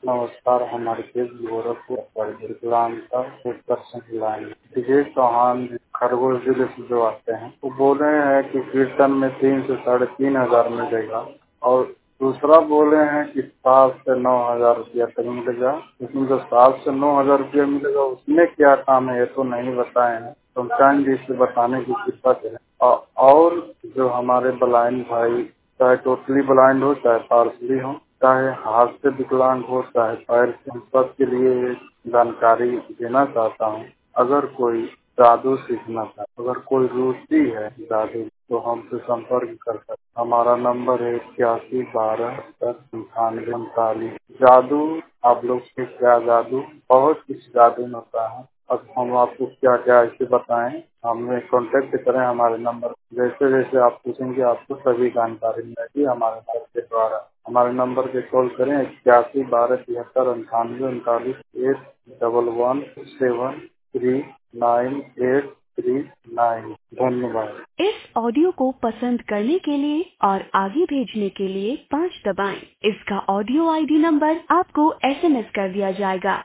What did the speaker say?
नमस्कार, हमारे देश गोरखपुर पर विकलांगता 1% लाइन विजय चौहान खरगोन जिले से जो आते हैं वो बोल रहे हैं कि कीर्तन में 3 से 3,500 मिलेगा और दूसरा बोल रहे हैं कि 7 से 9,000 रुपया तक मिलेगा। इसमें जो 7 से 9,000 रुपया मिलेगा उसमें क्या काम है ये तो नहीं बताए हैं। तो हम जी से बताने की कृपा करें। और जो हमारे ब्लाइंड भाई चाहे टोटली ब्लाइंड हो चाहे पार्शली हो चाहे हाथ से विकलांग हो चाहे पैर से, हम सबके लिए जानकारी देना चाहता हूँ। अगर कोई जादू सीखना चाहता, अगर कोई रुचि है जादू तो हमसे संपर्क कर सकते। हमारा नंबर है 8112 जादू आप लोग से क्या जादू, बहुत कुछ जादू होता है। अब हम आपको क्या क्या ऐसे बताएं, हमें कांटेक्ट करें हमारे नंबर। जैसे जैसे आप पूछेंगे आपको सभी जानकारी मिलेगी हमारे नंबर के द्वारा। हमारे नंबर पे कॉल करें 8112739839। धन्यवाद। इस ऑडियो को पसंद करने के लिए और आगे भेजने के लिए 5 दबाएं। इसका ऑडियो ID नंबर आपको SMS कर दिया जाएगा।